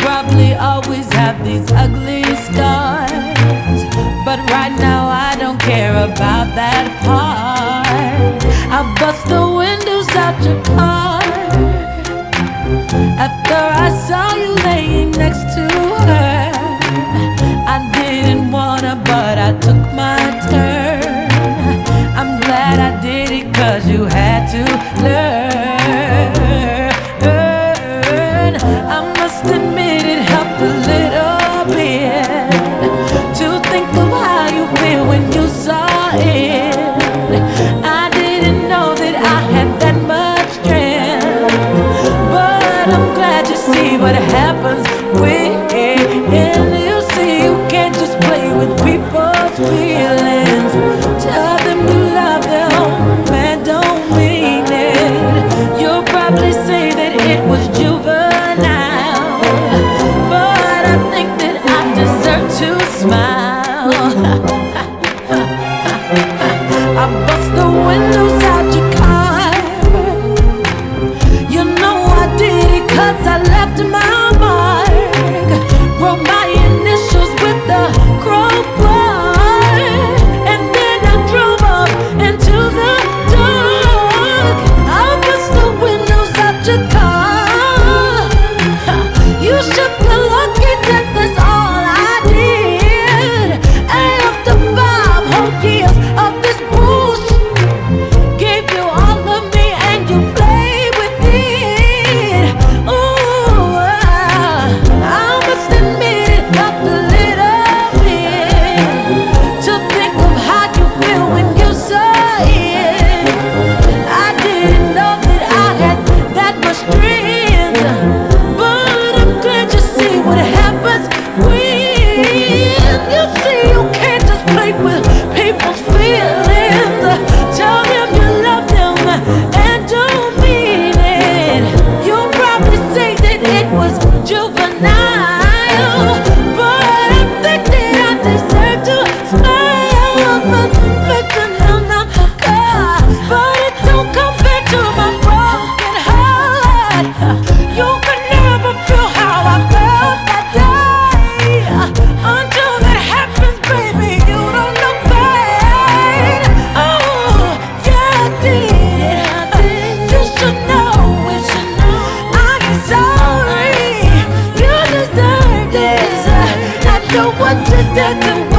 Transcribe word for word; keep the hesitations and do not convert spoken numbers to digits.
probably always have these ugly scars, but right now I don't care about that part. I bust the windows out your car after I saw you laying next to her. I didn't wanna, but I took my turn. I'm glad I did it, cause you had to learn. I must admit it helped a little bit to think of how you feel when you saw it. I didn't know that I had that much strength, but I'm glad you see what happens when you see you can't just play with people's feelings. Tell them you love them and don't mean it. You'll probably say that it was juvenile, but I think that I deserve to smile. I bust the windows out your car. You know I did it cause I left my mark. Wrote my initials with the crowbar, and then I drove up into the dark. I bust the windows out your car. You should feel lucky that that's all I did. After five whole years of this bullshit, gave you all of me and you played with it. Ooh, I must admit it helped a little bit to think of how you feel when you saw it. I didn't know that I had that much strength, but I'm glad you see what happens when you see you can't just play with people's feelings. Tell them you love them and don't mean it. You'll probably say that it was juvenile, but I think that I deserve to smile. Listen, I'm not the car, but it don't compare to my broken heart. You can never feel how I felt that day. Until that happens, baby, you don't look back. Oh, yeah, I did it. You should know it. I'm sorry. You deserve this. I know what you did to me.